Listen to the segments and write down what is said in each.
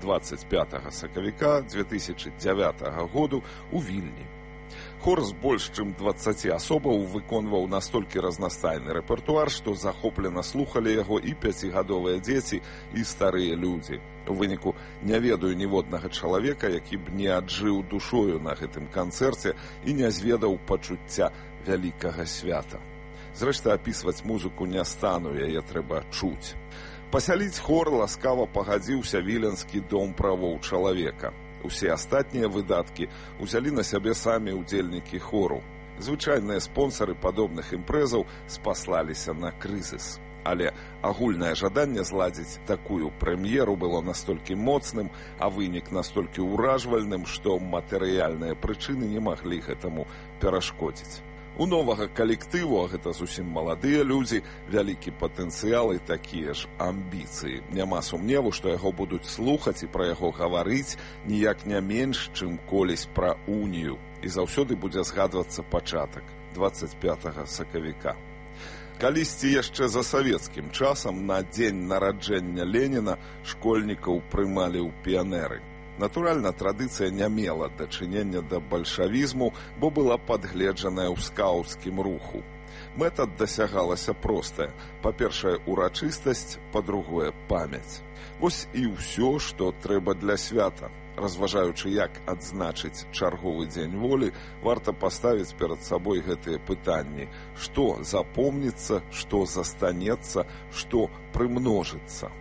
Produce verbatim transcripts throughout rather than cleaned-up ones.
двадцать пятага сакавіка две тысячи девятага году у Вільні. Хор з больш чым дваццаці асобаў выконваў настолькі разнастайны рэпертуар, што захоплена слухалі яго і пяцігадовыя дзеці, і старыя людзі. У выніку не ведаю ніводнага чалавека, які б не аджыў душою на гэтым канцэрце і не зведаў пачуцця вялікага свята. Зрэшты, апісваць музыку не стану, яе трэба чуць. Пасяліць хор ласкава пагадзіўся Віленскі дом правоў чалавека. Усе астатнія выдаткі ўзялі на сябе самі ўдзельнікі хору. Звычайныя спонсары падобных імпрэзаў спаслаліся на крызіс. Але агульнае жаданне зладзіць такую прэм'еру было настолькі моцным, а вынік настолькі ўражвальным, што матэрыяльныя прычыны не маглі гэтаму перашкодзіць. У новага калектыву, а гэта зусім маладыя людзі, вялікі патэнцыял і такія ж амбіцыі. Няма сумневу, што яго будуць слухаць і пра яго гаварыць ніяк не менш, чым колісь пра унію. І заўсёды будзе згадвацца пачатак двадцать пятага сакавіка. Калісьці яшчэ за савецкім часам на дзень нараджэння Леніна школьнікаў прымалі ў піянеры. Натуральна, традыцыя не мела дачынення да бальшавізму, бо была падгледжаная ў скаўцкім руху. Мэта дасягалася простая. Па-першае, урачыстасць, па-другое, памяць. Вось і ўсё, што трэба для свята. Разважаючы, як адзначыць чарговы дзень волі, варта паставіць перад сабой гэтыя пытанні. Што запомніцца, што застанецца, што прымножыцца.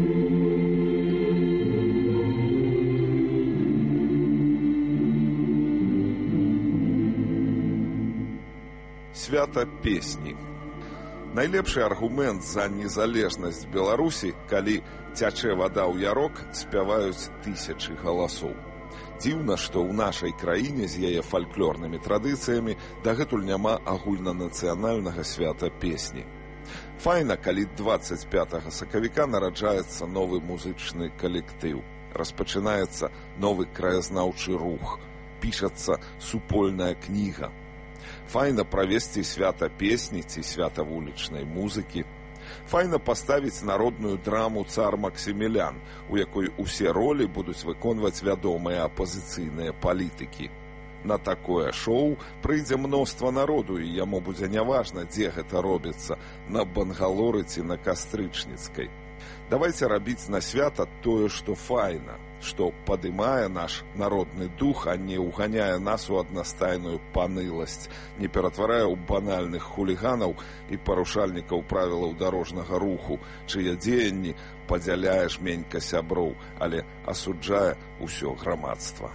Свята песні. Найлепшы аргумент за незалежнасць Беларусі, калі цячэ вада ў ярок, спяваюць тысячы галасоў. Дзіўна, што ў нашай краіне з яе фальклорнымі традыцыямі дагэтуль няма агульнанацыянальнага свята песні. Файна, калі двадцать пятага сакавіка нараджаецца новы музычны калектыў. Распачынаецца новы краязнаўчы рух. Пішацца супольная кніга. Файна правесці свята песні ці свята вулічнай музыкі. Файна паставіць народную драму «Цар Максімілян», у якой усе ролі будуць выконваць вядомыя апазіцыйныя палітыкі. На такое шоу прыйдзе мноства народу, і яму будзе няважна, дзе гэта робіцца, на Бангалоры ці на Кастрычніцкай. Давайце рабіць на свята тое, што файна, што падымае наш народны дух, а не ўганяе нас у аднастайную паныласць, не ператварае ў банальных хуліганаў і парушальнікаў правілаў дарожнага руху, чые дзеянні падзяляе жменька сяброў, але асуджае ўсё грамадства.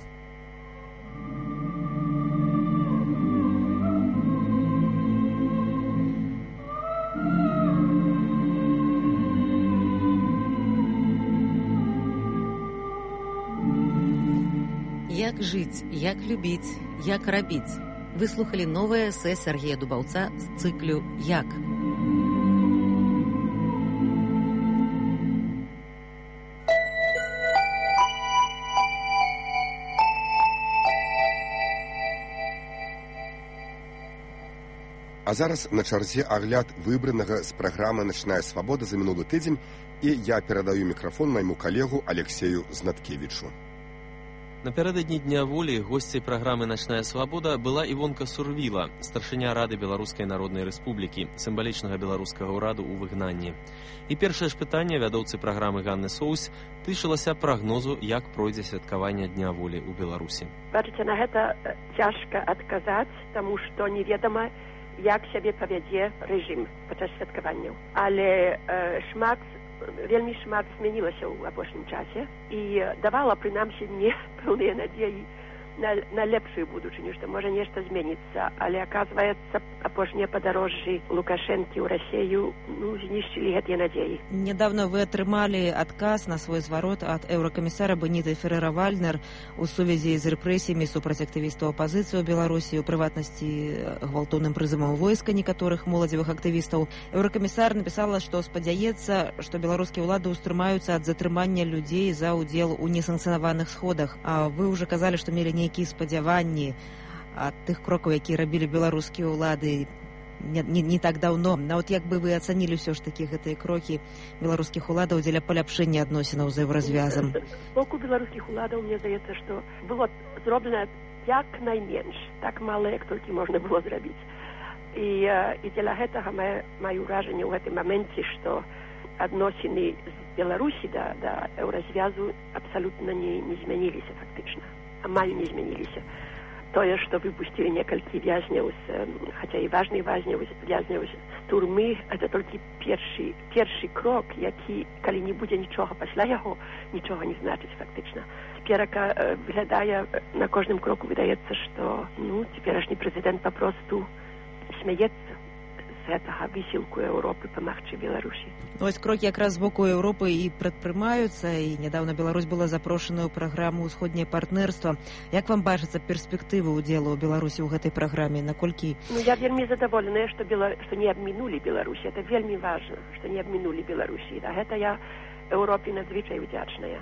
Як жыць, як любіць, як рабіць. Вы слухалі новае эсэ Сергея Дубаўца з цыклю «Як». А зараз на чарзе агляд выбранага з праграмы «Начная свабода» за мінулы тыдзень, і я перадаю мікрафон майму калегу Алексею Знаткевічу. Напярэдадні Дня волі госцей праграмы «Начная свабода» была Івонка Сурвіла, старшыня Рады Беларускай Народнай Рэспублікі, сімвалічнага беларускага ўраду ў выгнанні. І першае ж пытанне вядоўцы праграмы Ганны Соус тычылася прагнозу, як пройдзе святкаванне Дня волі ў Беларусі. Бачыце, на гэта цяжка адказаць, таму што неведама, як сябе павядзе рэжым падчас святкаванняў. Але э, шмат вельмі шмат змянілася ў апошнім часе і давала, прынамсі, мне пэўныя надзеі на, на лепшую будучыню, што можа нешта зменіцца. Але, аказваецца, апошнія падарожжы Лукашэнкі ў Расею ну, знішчылі гэтыя надзеі. Нядаўна вы атрымалі адказ на свой зварот ад еўракамісара Беніты Ферера-Вальнер у сувязі з рэпрэсіямі супраць актывістаў апазіцыі ў Беларусі, у прыватнасці гвалтоўным прызывам войска некаторых моладзевых актывістаў. Еўракамісар напісала, што спадзяецца, што беларускія ўлады ўстрымаюцца ад затрымання людзей за ўдзел у несанкцыянаваных сходах. А вы ўжо казалі, што мелі нейкія спадзяванні ад тых крокаў, якія рабілі беларускія ўлады. не, не, не так даўно. А от як бы вы ацанілі ўсё ж такі гэтыя крокі беларускіх уладаў дзеля паляпшэння адносінаў з еўразвязам? З боку беларускіх уладаў, мне здаецца, што было зроблена як найменш, так мала, як толькі можна было зрабіць. І, і дзеля гэтага мае, маю ўражанне ў гэтым маменце, што адносіны з Беларусі да, да еўразвязу абсалютна не, не змяніліся фактычна. Амаль не змяніліся. Тое, што выпусцілі некалькі вязняў, з, хаця і важных вязняў, вязняў з турмы, гэта толькі першы, першы крок, які, калі не будзе нічога пасля яго, нічога не значыць фактычна. Цяперака э, выглядае, на кожным кроку выдаецца, што ну, цяперашні прэзідэнт папросту смяецца з гэтага высілку Еўропы памагчы Беларусі. Ось крокі якраз з боку Еўропы і прадпрымаюцца, і нядаўна Беларусь была запрошана ў праграму «Усходняе партнерства». Як вам бачыцца перспектывы ўдзелу Беларусі ў гэтай праграме? Наколькі... Ну, я вельмі задаволеная, што, Бела... што не абмінулі Беларусі. Это вельмі важна, што не абмінулі Беларусі. За гэта я Еўропе надзвычай удзячная.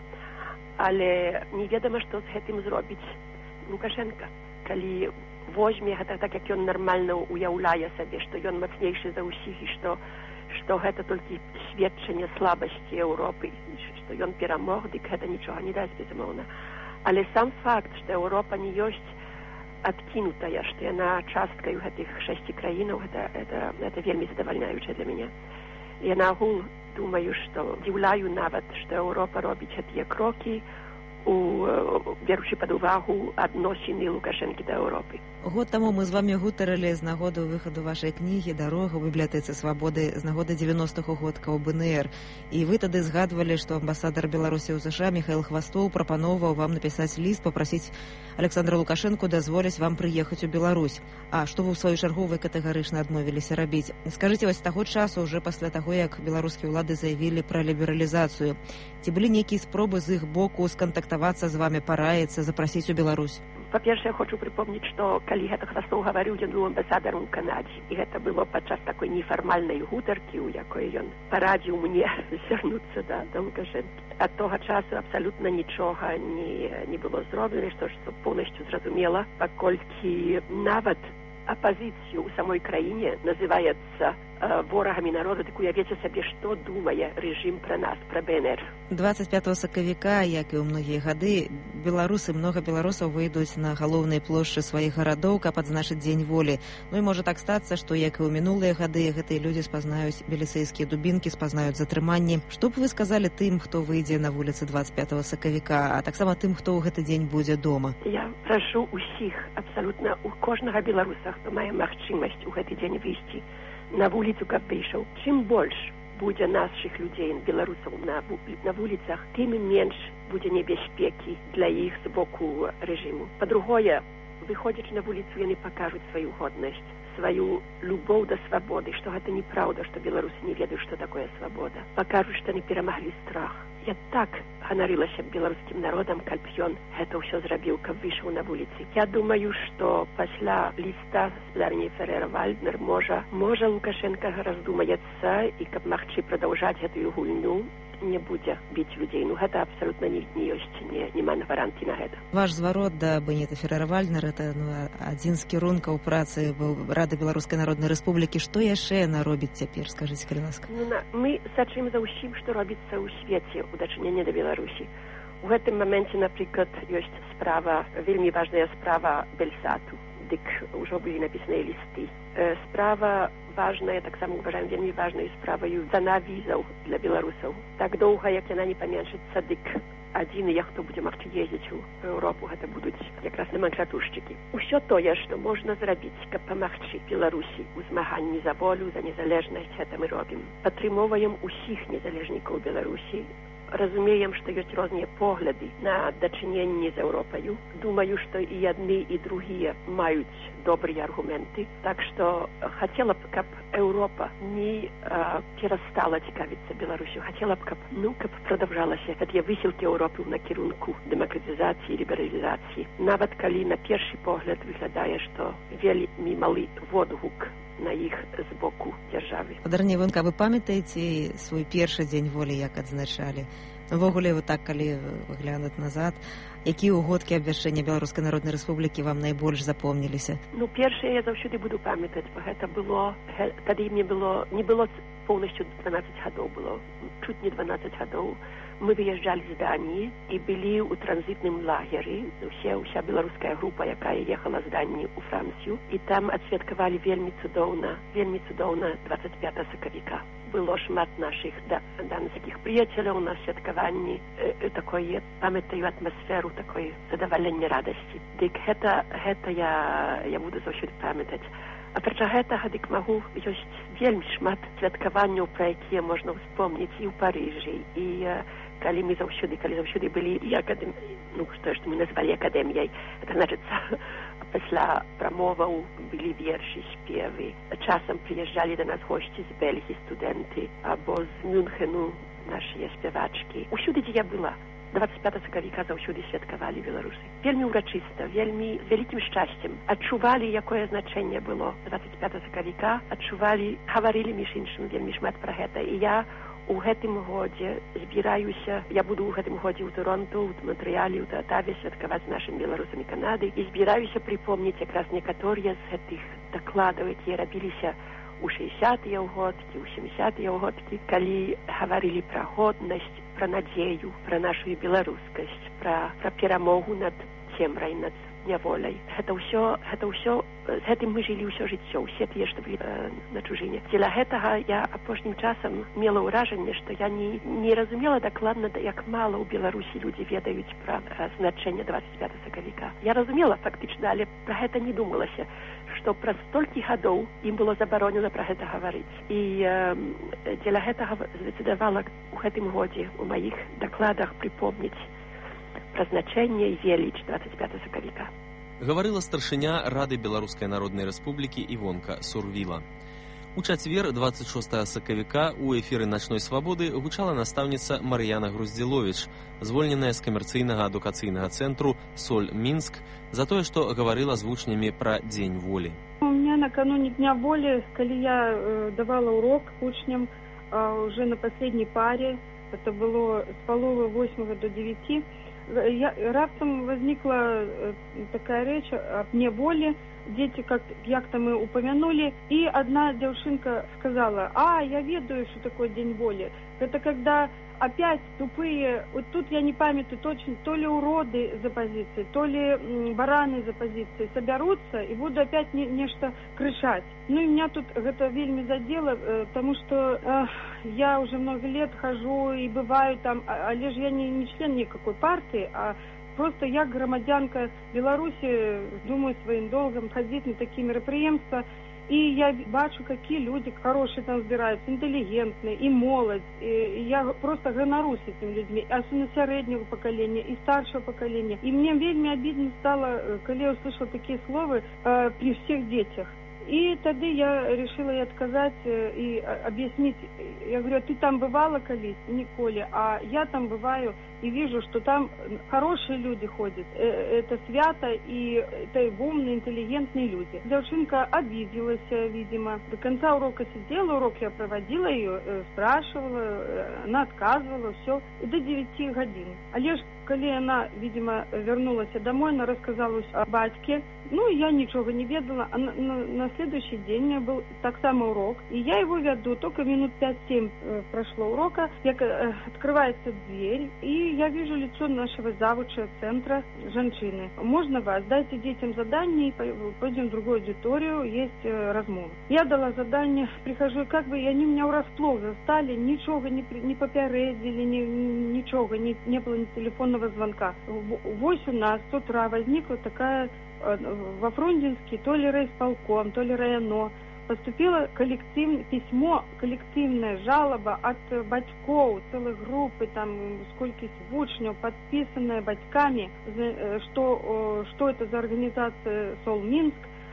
Але неведама, што з гэтым зробіць Лукашенка. Калі возьме гэта так, як ён нармальна уяўляе сабе, што ён мацнейшы за ўсіх і што, што гэта толькі сведчанне слабасці Еўропы, што ён перамог, дык гэта нічога не дасць, безумоўна. Але сам факт, што Еўропа не ёсць адкінутая, што яна часткаю гэтых шэсці краінаў, гэта, гэта, гэта вельмі задавальняючае для мяне. Я нагул думаю, што дзіўляю нават, што Еўропа робіць гэтыя крокі, у, беручы пад увагу адносіны Лукашэнкі да Еўропы. Год таму мы з вамі гутарылі з нагоды выхаду вашай кнігі «Дарога» ў бібліятэцы Свабоды з нагоды дзевяностых годкаў бэ эн ер. І вы тады згадвалі, што амбасадар Беларусі ў ЗША Міхаіл Хвастоў прапаноўваў вам напісаць ліст, папрасіць Александра Лукашэнку дазволіць вам прыехаць у Беларусь. А што вы ў сваю чаргу вы катэгарычна адмовіліся рабіць? Скажыце, вось таго часу, уже пасля таго, як беларускія ўлады заявілі пра лібералізацыю, ці былі нейкія спробы з іх боку скантактавацца з вамі, параіцца, запрасіць у Беларусь? Па-першае, хочу припомніць, што калі гэта Хвастоў гаварыў, ён быў амбасадарам у Канадзе. І гэта было падчас такой нефармальнай гутаркі, у якой ён парадзіў мне звярнуцца да, да Лукашэнкі. Ад того часу абсалютна нічога не, не было зроблена, што ж поўнасцю зразумела, паколькі нават апазіцыю ў самой краіне называецца э, ворагамі народа, так уявіце сабе, што думае рэжым пра нас, пра бэ эн эр. дваццаць пятага сакавіка, як і ў многія гады, беларусы, многа беларусаў выйдуць на галоўнай плошчы сваіх гарадоў, каб адзначыць дзень волі. Ну і можа так стацца, што, як і ў мінулыя гады, гэтыя людзі спазнаюць беліцэйскія дубінкі, спазнаюць затрыманні. Што б вы сказалі тым, хто выйдзе на вуліцы дваццаць пятага сакавіка, а таксама тым, хто ў гэты дзень будзе дома? Я прашу ўсіх, абсалютна у кожнага беларуса, хто мае магчымасць у гэты дзень выйсці на вуліцу, каб выйшаў. Чым больш будзе нашых людзей, беларусаў на, на вуліцах, тым менш будзе небяспекі для іх з боку рэжыму. Па-другое, выходзячы на вуліцу, яны пакажуць сваю годнасць, сваю любоў да свабоды, што гэта неправда, што беларусы не ведаюць, што такое свабода. Пакажуць, што не перамаглі страх. Я так ганарылася беларускім народам, каб ён гэта ўсё зрабіў, каб выйшаў на вуліцы. Я думаю, што пасля ліста Ларні Ферэр-Вальднер можа, можа Лукашенка раздумаецца і каб магчы прадаўжаць гэтую гульню, не будзе біць людзей. Ну, гэта абсалютна не, не ёсць, не, няма на варанты на гэта. Ваш зварот да Беніта Ферэр-Вальднер — это ну, адзін з кірункаў працы Рады Беларускай Народнай Рэспублікі. Што яшчэ яна робіць цяпер, скажыце, калі ласка? Ну, на, мы сачым за ўсім, што робіцца ў свеце ў дачыненні да Беларусі. У гэтым маменце, напрыклад, ёсць справа, вельмі важная справа Бельсату. Дык ужо былі напісаныя лісты. Э, справа важная, таксама уважаем вельмі важнаю справаю цана візаў для беларусаў. Так доўга, як яна не паменшыцца, дык адзіны, хто будзе магчы ездзіць у Еўропу, гэта будуць якраз наманчатуршчыкі. Усё тое, што можна зрабіць, каб памагчы Беларусі ў змаганні за волю, за незалежнасць, гэта мы робім. Падтрымоўваем усіх незалежнікаў Беларусі. Разумеем, што ёсць розныя погляды на дачыненні з Еўропаю. Думаю, што і адны, і другія маюць добрыя аргументы. Так што хацела б, каб Еўропа не а, перастала цікавіцца Беларусю. Хацела б, каб, ну, каб прадаўжалася гэтыя высілкі Еўропы на кірунку дэмакратызацыі, лібералізацыі. Нават калі на першы погляд выглядае, што вельмі малы водгук на іх з боку дзяржавы. Падарні Івонка, вы памятаеце свой першы дзень волі, як адзначалі? Увогуле, вот так, калі глянуць назад, якія ўгодкі абвяшчэння Беларускай Народнай Рэспублікі вам найбольш запомніліся? Ну, першае я заўсёды буду памятаць, бо гэта было, тады мне было, не было поўнасцю дванаццаць гадоў, было чуць не дванаццаць гадоў. Мы выязджалі з Даніі і былі ў транзітным лагеры, усе, уся беларуская група, якая ехала з Даніі ў Францыю, і там адсвяткавалі вельмі цудоўна, вельмі цудоўна дваццаць пятага сакавіка. Было шмат наших да, данскіх прыяцеляў на святкаванні, э, такое, памятаю атмасферу такой задавалення радасці. Дык гэта, гэта я, я буду заўсёды памятаць. Апрача гэтага, дык магу, ёсць вельмі шмат святкаванняў, пра якія можна ўспомніць і ў Парыжы, і э, калі мы заўсёды, калі заўсёды былі і акадэм... ну, што, што мы назвалі акадэміяй, это значыцца, пасля прамоваў былі вершы, спевы. Часам прыязджалі да нас госці з Бельгіі, студэнты, або з Мюнхену нашыя спявачкі. Усюды, дзе я была, дваццаць пятага сакавіка заўсёды святкавалі беларусы. Вельмі ўрачыста, вельмі з вялікім шчасцем. Адчувалі, якое значэнне было дваццаць пятага сакавіка, адчувалі, гаварылі між іншым вельмі шмат пра гэта. І я у гэтым годзе збіраюся, я буду ў гэтым годзе ў Торонто, ў Монтрэалі, ў Атаве святкаваць з нашымі беларусамі Канады і збіраюся прыпомніць якраз некаторыя з гэтых дакладаў, якія рабіліся у шэсцідзесятыя годкі, у сямдзесятыя годкі, калі гаварылі пра годнасць, пра надзею, пра нашу беларускасць, пра, пра перамогу над цемрай, над няволяй. Гэта ўсё, гэта ўсё, з гэтым мы жылі ўсё жыццё, усе тыя, што былі э, на чужыне. Дзеля гэтага я апошнім часам мела ўражанне, што я не, не разумела дакладна, як мала ў Беларусі людзі ведаюць пра э, значэнне дваццаць пятага сакавіка. Я разумела фактычна, але пра гэта не думалася, што праз столькі гадоў ім было забаронена пра гэта гаварыць. І э, дзеля гэтага здэцыдавала ў гэтым годзе у маіх дакладах прыпомніць пра значэнне і веліч дваццаць пятага сакавіка. Гаварыла старшыня Рады Беларускай Народнай Рэспублікі Івонка Сурвіла. У чацвер, дваццаць шостага сакавіка, у эфіры «Начной свабоды» гучала настаўніца Мар'яна Груздзіловіч, звольненая з камерцыйнага адукацыйнага цэнтру «Соль Мінск» за тое, што гаварыла з вучнямі пра Дзень волі. У меня накануне Дня воли, калі я э, давала урок учням э, уже на последней паре, это было с половы восьмого до девяти, я, раптом возникла э, такая речь о Дне воли. Дети, как як-то мы упомянули, и одна девчонка сказала: а, я ведаю, что такое День воли. Это когда опять тупые, вот тут я не памятаю точно, то ли уроды за позиции, то ли м, бараны за позиции соберутся и будут опять не, нечто кричать. Ну и меня тут это вельми задело, э, потому что э, я уже много лет хожу и бываю там, а, але ж я не, не член никакой партии, а просто я, громадянка Беларуси, думаю своим долгом ходить на такие мероприятия. И я бачу, какие люди хорошие там збираются, интеллигентные, и молодь. И я просто гонорусь этими людьми, особенно среднего поколения и старшего поколения. И мне вельми обидно стало, когда я услышала такие слова э, при всех детях. И тогда я решила ей отказать и объяснить. Я говорю: а ты там бывала, колись? Николе. А я там бываю и вижу, что там хорошие люди ходят. Это свято, и это умные, интеллигентные люди. Девчонка обиделась, видимо. До конца урока сидела, урок я проводила ее, спрашивала, она отказывала, все. И до девяти годин. А лишь, когда она, видимо, вернулась домой, она рассказала о батьке. Ну, я ничего не ведала. А на, на, на следующий день у меня был так самый урок. И я его веду. Только минут пять-семь э, прошло урока. Я, э, открывается дверь. И я вижу лицо нашего завуча центра женщины. Можно вас? Дайте детям задание и пойдем в другую аудиторию. Есть э, размова. Я дала задание. Прихожу, и как бы и они меня врасплох застали. Ничего не, не попередили, ни, ничего. Не, не было ни телефонного звонка. В восемь у нас с утра возникла такая... во Фрунзенске, то ли райисполком, то ли районо, поступило коллектив, письмо, коллективная жалоба от батьков, целой группы, там, сколько учнев, подписанная батьками, что, что это за организация «Сол Минск»,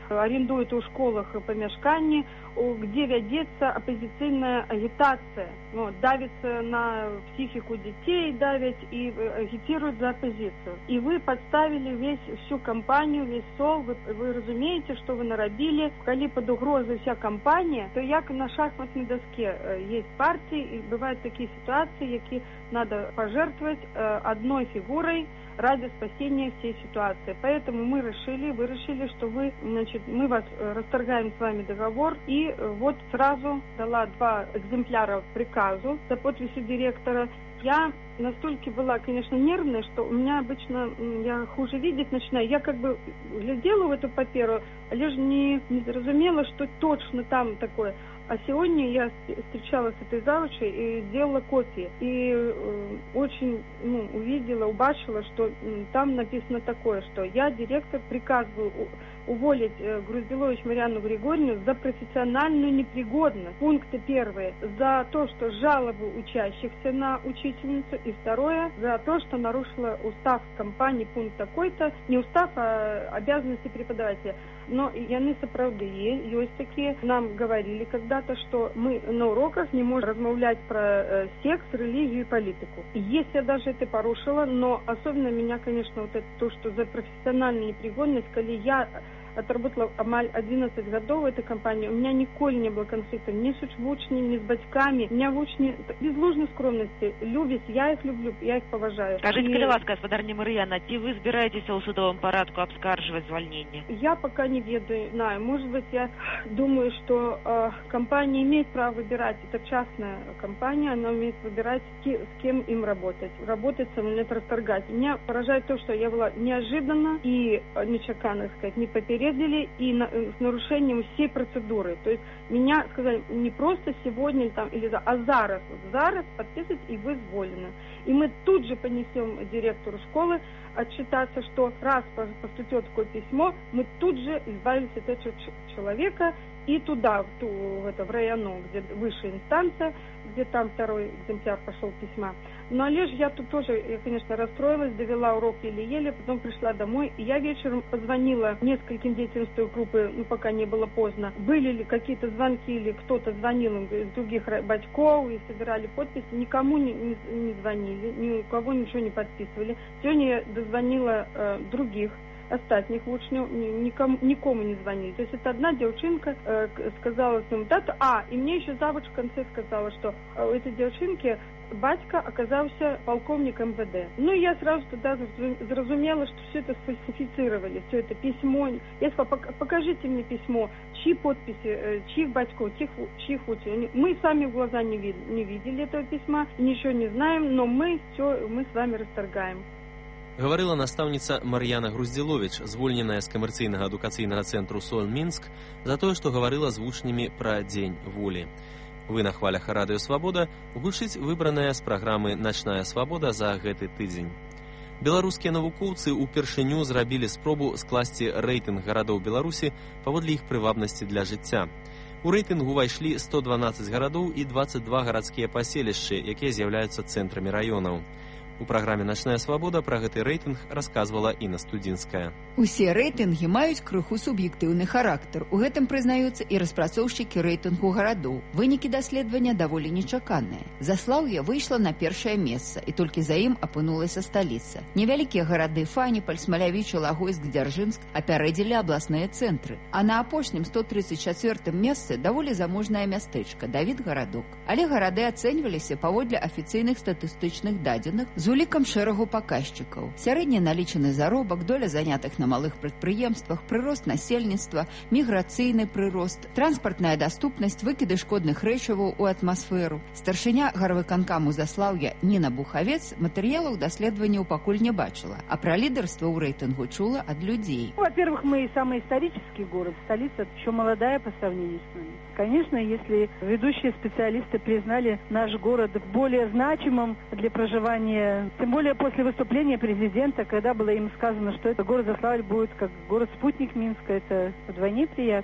арендуют у школах помешкання, где вядется оппозиционная агитация. Ну, давится на психику детей, давят и агитируют за оппозицию. И вы подставили весь, всю компанию, весь сол, вы, вы разумеете, что вы наробили. Коли под угрозой вся компания, то як на шахматной доске есть партии, и бывают такие ситуации, какие надо пожертвовать одной фигурой ради спасения всей ситуации. Поэтому мы решили, вы решили, что вы, значит, мы вас расторгаем с вами договор, и вот сразу дала два экземпляра приказу за подписью директора. Я настолько была, конечно, нервная, что у меня обычно, я хуже видеть начинаю. Я как бы глядела в эту паперу, лишь не, не разумела, что точно там такое. А сегодня я встречалась с этой завучей и делала копии. И э, очень ну, увидела, убачила, что э, там написано такое, что я, директор, приказываю уволить э, Груздилович Марьяну Григорьевну за профессиональную непригодность. Пункты первые. За то, что жалобы учащихся на учительницу. И второе. За то, что нарушила устав компании, пункт такой-то. Не устав, а обязанности преподавателя. Но яны сапраўды есть такие. Нам говорили когда-то, что мы на уроках не можем размовлять про э, секс, религию и политику. Если я даже это порушила, но особенно меня, конечно, вот это то, что за профессиональную непригодность, когда я отработала амаль одиннадцать годов в этой компании, у меня николи не было конфликта ни с учбучнями, ни с батьками. У меня вучни, без ложной скромности, любят, я их люблю, я их поважаю. Скажите, калі ласка, господарня Мар'яна, ці вы збираетеся ў судовым парадку абскаржваць звольнение? Я пока не ведаю, знаю. Может быть, я думаю, что э, компания имеет право выбирать. Это частная компания, она умеет выбирать, с кем им работать. Работать со мной, это расторгать. Меня поражает то, что я была неожиданно и нечаканно, так сказать, не попередили и на, с нарушением всей процедуры. То есть меня сказали не просто сегодня там, или за, а зараз. Вот зараз подписывать, и вы зволены. И мы тут же понесем директору школы отчитаться, что раз поступит такое письмо, мы тут же избавились от этого человека и туда, в, ту, в, это, в району, где высшая инстанция, где там второй экземпляр пошел письма. Но лишь я тут тоже, я, конечно, расстроилась, довела урок еле-еле, потом пришла домой, и я вечером позвонила нескольким детям с той группы, ну, пока не было поздно. Были ли какие-то звонки, или кто-то звонил им из других батьков, и собирали подписи, никому не, не, не звонили, ни у кого ничего не подписывали. Сегодня я дозвонила э, других, остатних учнів, никому, никому не звонили. То есть это одна девчонка э, сказала своему тату, а, и мне еще завуч в конце сказала, что э, у этой девчонки батька оказался полковником эм вэ дэ. Ну, я сразу тогда зразумела, что все это сфальсифицировали, все это письмо. Я сказала, покажите мне письмо, чьи подписи, чьих батьков, чьих, чьих учителей. Мы сами в глаза не, вид, не видели этого письма, ничего не знаем, но мы все, мы с вами расторгаем. Гаварыла настаўніца Мар'яна Груздзіловіч, звольненая з камерцыйнага адукацыйнага цэнтру Соль-Мінск, за тое, што гаварыла з вучнямі пра дзень волі. Вы на хвалях радыё Свабода гучыць выбраная з праграмы «Начная свабода» за гэты тыдзень. Беларускія навукоўцы ўпершыню зрабілі спробу скласці рэйтынг гарадоў Беларусі паводле іх прывабнасці для жыцця. У рэйтынг увайшлі сто дванаццаць гарадоў і дваццаць два гарадскія паселішчы, якія з'яўляюцца цэнтрамі раёнаў. У праграме «Начная свабода» пра гэты рэйтынг расказвала Інна Студзінская. Усе рэйтынгі маюць крыху суб'ектыўны характар. У гэтым прызнаюцца і распрацоўшчыкі рэйтынгу гарадоў. Вынікі даследавання даволі нечаканыя. Заслаўе выйшла на першае месца, і толькі за ім апынулася сталіца. Невялікія гарады Фаніпаль, Смалявіча, Лагойск, Дзяржынск апярэдзілі абласныя цэнтры. А на апошнім сто тридцать чацвёртым месцы даволі заможнае мястэчка Давід-гарадок. Але гарады ацэньваліся паводле афіцыйных статыстычных дадзеных з улікам шэрагу паказчыкаў. Сярэдні налічаны заробак, доля занятых на малых прадпрыемствах, прырост насельніцтва, міграцыйны прырост, транспартная даступнасць, выкіды шкодных рэчываў у атмасферу. Старшыня гарвыканкаму Заслаўя Ніна Бухавец матэрыялаў даследаванняў пакуль не бачыла, а пра лідарства ў рэйтынгу чула ад людей. Во-первых, мы самый исторический город, столица еще молодая по сравнению с нами. Конечно, если ведущие специалисты признали наш город более значимым для проживания, тем более после выступления президента, когда было им сказано, что это город Заславль будет как город-спутник Минска, это вдвойне приятно.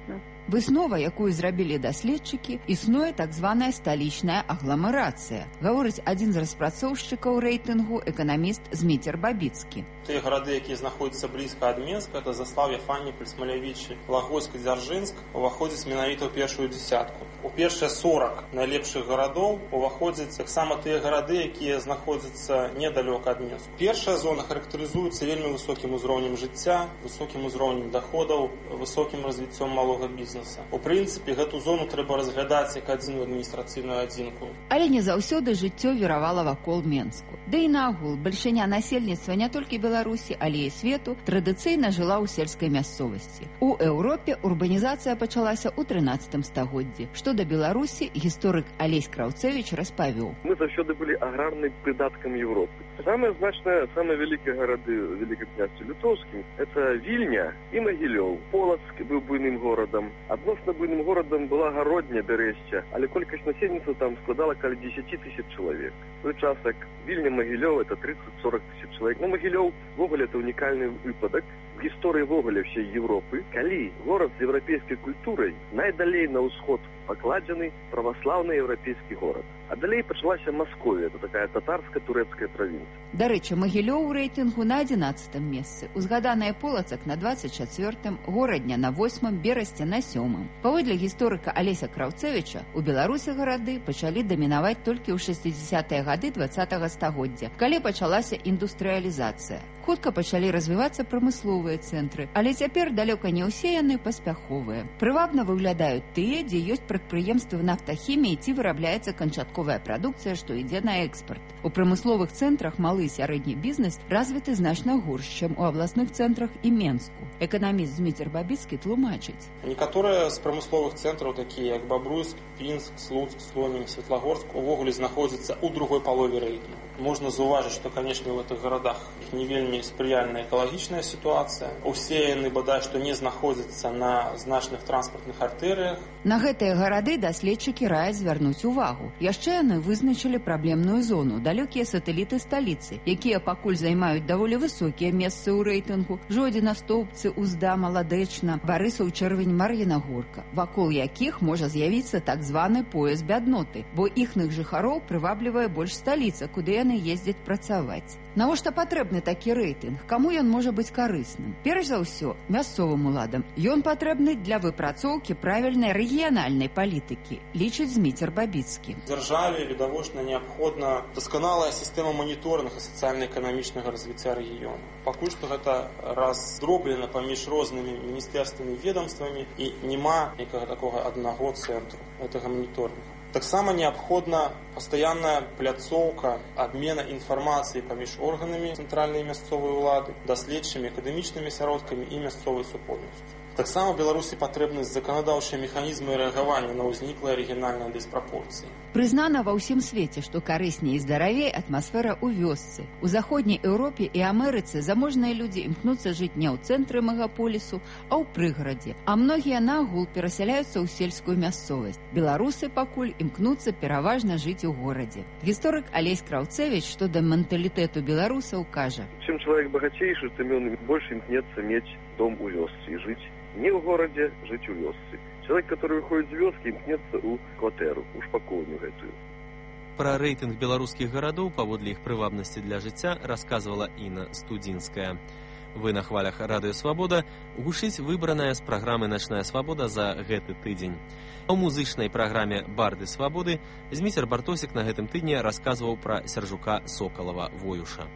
Выснова, якую зрабілі даследчыкі, існуе так званая сталічная агламерацыя, гаворыць адзін з распрацоўшчыкаў рэйтынгу эканаміст Зміцер Бабіцкі. Тыя гарады, якія знаходзяцца блізка ад Менска, это Заслаўе, Фанніполь, Смалявічы, Лагойск і Дзяржынск, уваходзяць менавіта ў першую дзесятку. У першыя сорок найлепшых гарадоў уваходзяць таксама тыя гарады, якія знаходзяцца недалёка ад Менска. Першая зона характарызуецца вельмі высокім узроўнем жыцця, высокім узроўнем даходаў, высокім развіццём малога бізнеса. У прынцыпе, гэту зону трэба разглядаць як адзіную адміністрацыйную адзінку. Але не заўсёды жыццё віравала вакол Менску. Да і наогул, бальшыня насельніцтва не толькі Беларусі, але і свету традыцыйна жыла ў сельскай мясцовасці. У Еўропе урбанізацыя пачалася ў трынаццатым стагоддзі. Што да Беларусі, гісторык Алесь Краўцевіч распавёў. Мы заўсёды былі аграрным прыдаткам Еўропы. Самыя значныя, самыя вялікія гарады ў Вялікім княстве Літоўскім – это Вільня і Магілёў. Полацк быў буйным горадам. Адносна буйным горадам была Гародня, Бярэшча, але колькасць насельніцтва там складала каля дзесяць тысяч чалавек. В той час, як Вільня, Магілёў – это тридцать-сорок тысяч чалавек. Но Магілёў, ввогуле, это унікальны выпадак в гісторыі ввогуле ўсей Еўропы, калі горад з еўрапейскай культурай найдалей на ўсход пакладзены праваслаўны еўрапейскі горад. А далей пачалася Масковія, это такая татарска-турэцкая правінцыя. Дарэчы, Магілёў у рэйтынгу на адзінаццатым месцы, узгаданыя Полацак на двадцать чацвёртым, Горадня на восьмым, Берасце на сёмым. Паводле гісторыка Алеся Краўцевіча, у Беларусі гарады пачалі дамінаваць толькі ў шэсцідзесятыя гады двадцатага стагоддзя, калі пачалася індустрыялізацыя. Хутка пачалі развівацца прамысловыя цэнтры, але цяпер далёка не ўсе яны паспяховыя. Прывабна выглядаюць тыя, дзе ёсць прадпрыемствы нафтахіміі ці вырабляецца канчатковая прадукцыя, што ідзе на экспарт. У прамысловых цэнтрах малы і сярэдні бізнес развіты значна горш, чым у абласных цэнтрах і Менску. Эканаміст Зміцер Бабіцкі тлумачыць. Некаторыя з прамысловых цэнтраў, такія як Бабруйск, Пінск, Слуцк, Слонім, Светлагорск, увогуле знаходзяцца ў другой палове рэйтынгу. Можна заўважыць, што, канешне, ў гэтых гарадах не вельмі спрыяльная экалагічная сітуацыя. Усе яны, бадай, што не знаходзяцца на значных транспартных артэрыях. На гэтыя гарады даследчыкі раяць звярнуць увагу. Яшчэ яны вызначылі праблемную зону, далёкія сатэліты сталіцы, якія пакуль займаюць даволі высокія месцы ў рэйтынгу: Жодзіна, Стоўбцы, Узда, Маладэчна, Барысаў, Чэрвень, Мар'інагорка, вакол якіх можа з'явіцца так званы пояс бядноты, бо іхных жыхароў прываблівае больш сталіца, куды яны ездзяць працаваць. Навошта патрэбны такі рэйтынг? Каму ён можа быць карысным? Перш за ўсё, мясцовым уладам. Ён патрэбны для выпрацоўкі правільнай рэгіянальнай палітыкі, лічыць Зміцер Бабіцкі. Дзяржаве відавочна неабходна дасканалая сістэма маніторынгу сацыяльна-эканамічнага развіцця рэгіёну. Пакуль што гэта раздроблена паміж рознымі міністэрствамі, ведомствамі, і няма некага такога аднаго цэнтру гэтага маніторынгу. Таксама неабходна пастаянная пляцоўка абмена інфармацыі паміж органамі цэнтральнай і мясцовай улады, даследчымі, акадэмічнымі асяродкамі і мясцовай супольнасцю. Таксама Беларусі патрэбны заканадаўчыя механізмы рэагавання на ўзніклыя рэгіянальныя дыспрапорцыі. Прызнана ва ўсім свеце, што карысней і здаравей атмасфера ў вёсцы. У заходняй Еўропе і Амерыцы заможныя людзі імкнуцца жыць не ў цэнтры мегаполісу, а ў прыгарадзе. А многія нагул перасяляюцца ў сельскую мясцовасць. Беларусы пакуль імкнуцца пераважна жыць у горадзе. Гісторык Алесь Краўцевіч, што да менталітэту беларусаў, кажа: чым чалавек багацейшы, тым ён больш імкнецца мець дом у вёсцы і жыць не ў горадзе, жыць у вёсцы. Чалавек, который выходзіць з вёскі, імкнецца ў кватэру, у шпакоўню гэтую. Пра рэйтынг беларускіх гарадоў паводле іх прывабнасці для жыцця расказвала Інна Студзінская. Вы на хвалях Радыё Свабода гучыць выбраная з праграмы «Начная свабода» за гэты тыдзень. А ў музычнай праграме «Барды свабоды» Зміцер Бартосік на гэтым тыдні расказваў пра Сяржука Сокалава Воюша.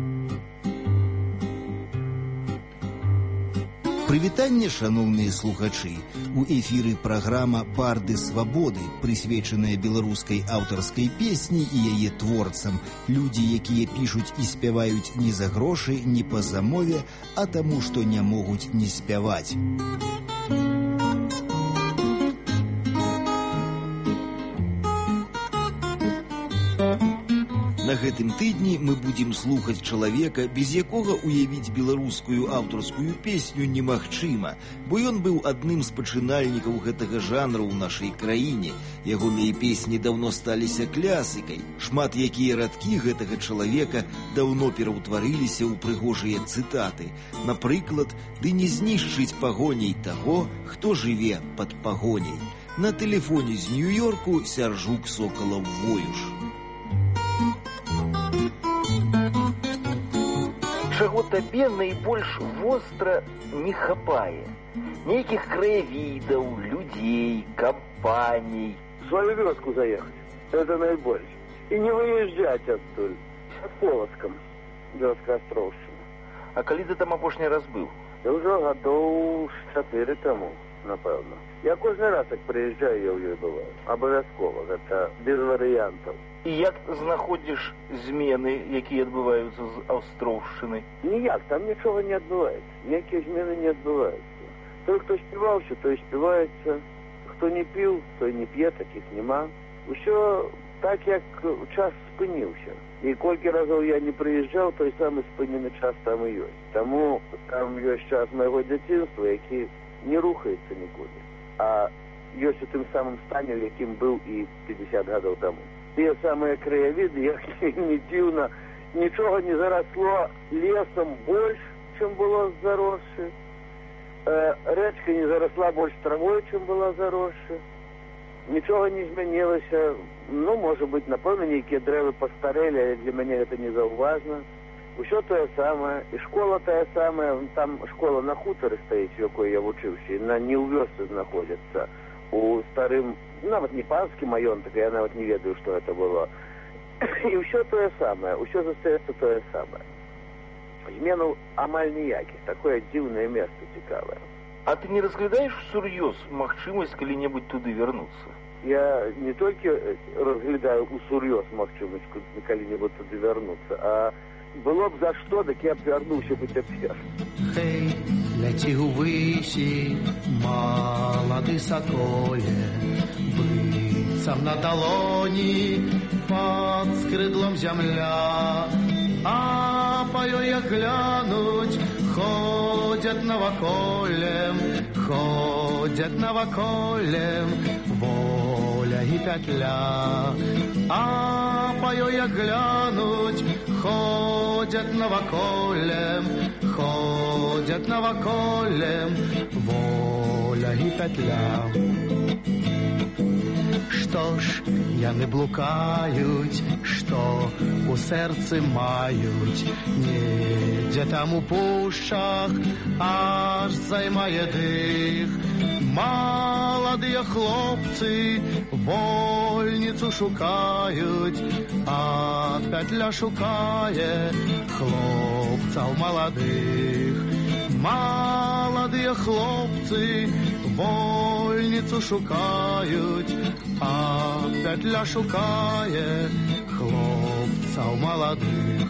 Прывітанне, шаноўныя слухачы. У эфіры праграма «Барды свабоды», прысвечаная беларускай аўтарскай песні і яе творцам. Людзі, якія пішуць і спяваюць не за грошы, не па замове, а таму, што не могуць не спяваць. На гэтым тыдні мы будзем слухаць чалавека, без якога уявіць беларускую аўтарскую песню немагчыма, бо ён быў адным з пачынальнікаў гэтага жанру ў нашай краіне. Ягоныя песні даўно сталіся клясікай. Шмат якія радкі гэтага чалавека даўно пераўтварыліся ў прыгожыя цытаты. Напрыклад, «Ды не знішчыць пагоняй таго, хто жыве пад пагоняй». На тэлефоне з Нью-Йорку Сяржук Сокалаў Воюш. Чаго табе найбольш востра не хапае? Нейкіх краявідаў, людзей, кампаній. Свою вёску заехать. Это найбольш. И не выезжать оттуль. От Полоцком. Вёска Островщина. А калі ты там апошні раз быў? Я ўжо гадоў чатыры таму, напэўна. Я кожны раз, як прыязджаю, я ў ёй бываю. Абавязкова, гэта без варыянтаў. І як знаходзіш змены, якія адбываюцца з Аўстроўшчыны? Ніяк, там нічога не адбываецца. Ніякія змены не адбываюцца. Той, хто співаўся, той співаецца. Хто не піў, той не п'е, такіх няма. Усё так, як час спыніўся. І колькі разоў я не прыязджаў, той самы спынены час там і ёсць. Таму там ёсць час майго дзяцінства, які не рухаецца нікуды. А ёсць у тым самым стане, якім быў і пятьдесят гадоў таму. Тыя самыя краявіды, як не дзіўна, нічога не зарасло лесам больш, чым было заросшы. Э, рэчка не зарасла больш травой, чым была заросшы. Нічога не змянілася. Ну, можа быць, напэўна, нейкія дрэвы пастарэлі, але для мяне гэта не заўважна. Усё тое самае, і школа тая самая, там школа на хутары стаіць, у якой я вучыўся, і на не ў вёсцы знаходзіцца. У старым, нават не панскі маёнтак, я нават не ведаю, што гэта было. І ўсё тое самае, ўсё застаецца тое самае. Зменаў амаль ніякіх, такое дзіўнае месца цікавае. А ты не разглядаеш всур'ёз магчымасць калі-небудзь туды вярнуцца? Я не толькі разглядаю усур'ёз магчымасць калі-небудзь туды вярнуцца, а было б за што, дык я б вярнуўся бы цяпер. Хей, ляці ўвысі, малады саколе, быццам на далоні пад скрыдлом зямля, а па ёй як глянуць, ходзяць наваколем, ходзяць наваколем, воля і пятля, а па ёй як глянуць, ходят навоколем, ходят навоколем, воля и петля. Что ж, яны блукаюць, што у сэрцы маюць, недзе там у пушчах, аж займае дых. Маладыя хлопцы вольніцу шукаюць, а пятля шукае хлопцаў маладых. Маладыя хлопцы вольніцу шукаюць, а пятля шукае хлопцаў маладых.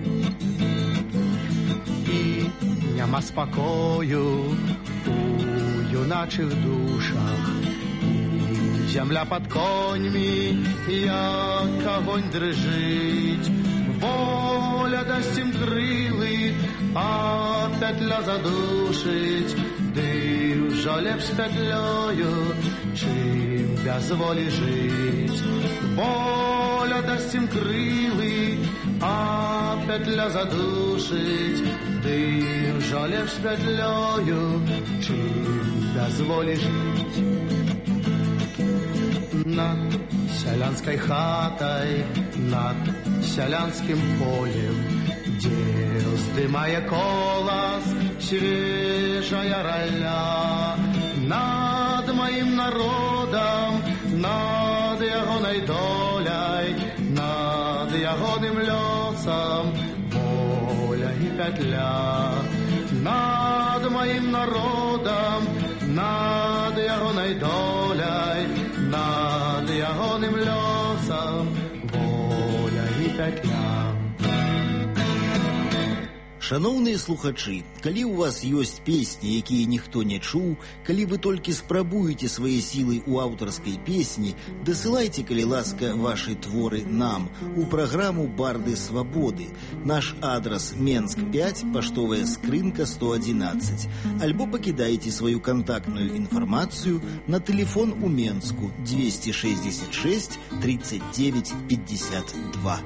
І няма спакою у юначых душах, і зямля пад коньмі, як агонь дрыжыць. Воля дасць ім крылы, а пятля задушыць. Ды ўжо лепш пятлёю, чым без волі жыць. Воля дасць ім крылы, а пятля задушыць. Ды ўжо лепш пятлёю, чым без волі жыць. Над сялянскай хатай, над сялянскім полем, дзе ўздымае колас свежая ралля. Над маім народам, над ягонай доляй, над ягоным лёсам воля і пятля. Над маім народам, над ягонай доляй, над ягоным лёсам воля і пятля. Шаноўныя слухачы, калі ў вас ёсць песні, якія ніхто не чуў, калі вы толькі спрабуеце свае сілы ў аўтарскай песні, дасылайце, калі ласка, вашы творы нам у праграму «Барды свабоды». Наш адрас Менск пять, паштовая скрынка сто одиннадцать. Альбо пакідайце сваю кантактную інфармацыю на тэлефон у Менску двести шестьдесят шесть тридцать девять пятьдесят два.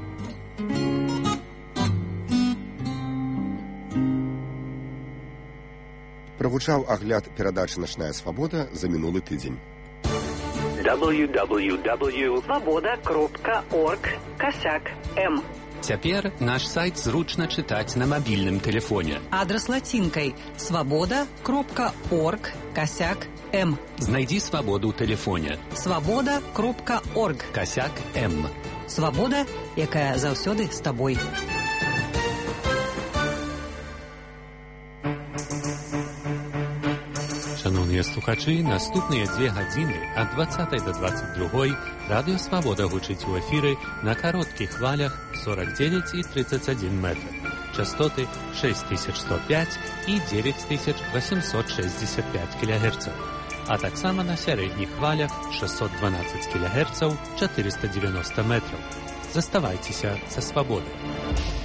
Правучаў агляд перадачы «Начная свабода» за мінулы тыдзень. дабл ю дабл ю дабл ю точка свабода кропка орг касяк эм. Цяпер наш сайт зручна чытаць на мабільным тэлефоне. Адрас лацінкай свабода кропка орг касяк эм. Знайдзі свабоду ў тэлефоне. свабода кропка орг касяк эм. Свабода, якая заўсёды з табой. Шановныя слухачы, наступныя дзве гадзіны ад двадцатай да дваццаць другой радыё «Свабода» гучыць у эфіры на кароткіх хвалях сорок девять и тридцать один метр. Частоты шесть тысяч сто пять и девять тысяч восемьсот шестьдесят пять килогерцаў. А таксама на сярэдніх хвалях шестьсот двенадцать килогерцаў, четыреста девяносто метров. Заставайцеся са «Свабодай».